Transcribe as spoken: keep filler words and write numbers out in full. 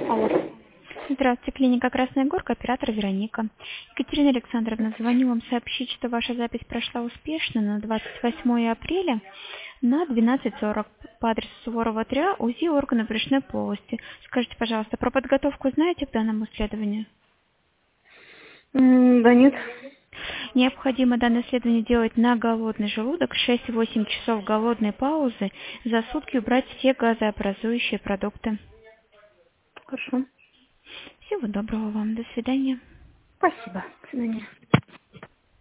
Алло. Здравствуйте, клиника Красная Горка, оператор Вероника. Екатерина Александровна, звоню вам сообщить, что ваша запись прошла успешно на двадцать восьмое апреля на двенадцать сорок по адресу Суворова три А, УЗИ органа брюшной полости. Скажите, пожалуйста, про подготовку знаете к данному исследованию? М, Да нет. Необходимо данное исследование делать на голодный желудок, шесть-восемь часов голодной паузы, за сутки убрать все газообразующие продукты. Хорошо. Всего доброго вам, до свидания. Спасибо. До свидания.